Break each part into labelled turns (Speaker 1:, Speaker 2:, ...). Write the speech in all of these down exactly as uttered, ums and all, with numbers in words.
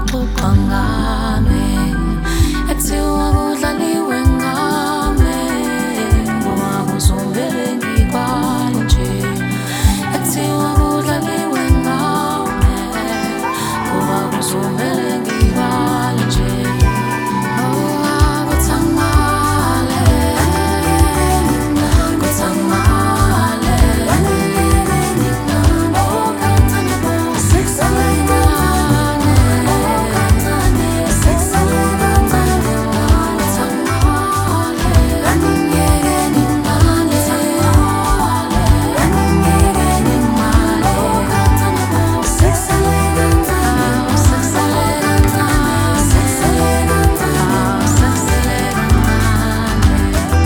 Speaker 1: kuxoxwa ngami, ekuthiwa kudlaliwe ngami, ngoba kuzombele ngikwale nje. Ekuthiwa kudlaliwe ngami, ngoba kuzombele ngikwale nje. Oh, akuthi angimale, kuthi angimale. Oh, khathane bo, sekusalengane. Oh, khathane, sekusalengane. Kuthi angimale, angingeke ngimale. Angingeke ngimale. Oh, khathane bo, sekusalengane. Sekusalengane, sekusalengane, sekusalengane.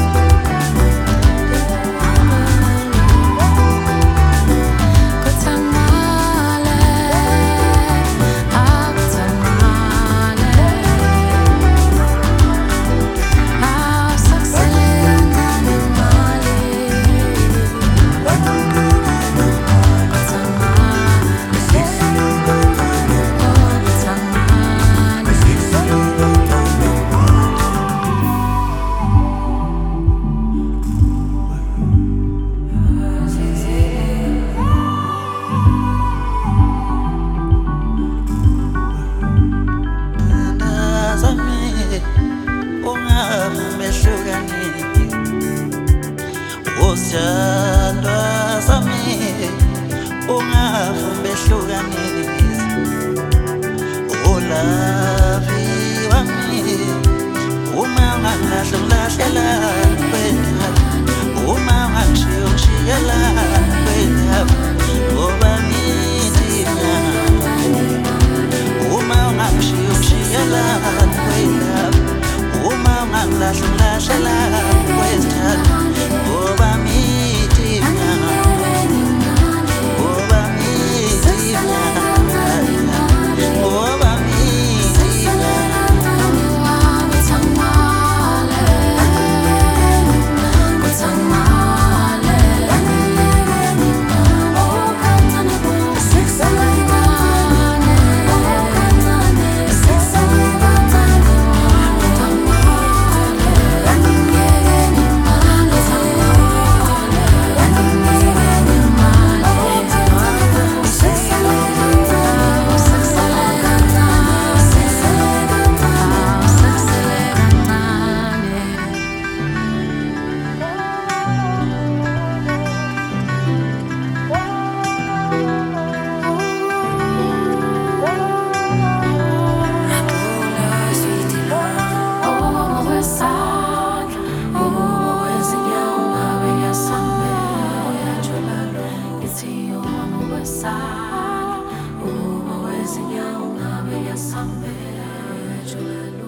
Speaker 1: Kuthi angimale, akuthi angimale. Ah, sekusalengane ngimale. Kuthi angimale, kuthi
Speaker 2: Usithandwa sami ungavume ehlukanisa, ulavi wami uma ungangilahla ngilahlela wena, uma ungangishiya ungishiyela wena, ngoba ngidinga. Uma ungangishiya ungishiyela wena, uma ungangilahla ngilahlela wena, ngoba ngidinga, ngoba ngidinga, ngoba ngidinga.
Speaker 1: Kuthi angimale, kuthi angimale. Oh, khathane bo, sekusalengane. Oh, khathane, sekusalengane. Kuthi angimale, angingeke ngimale. Angingeke ngimale. Sekusalengane, sekusalengane, Sampai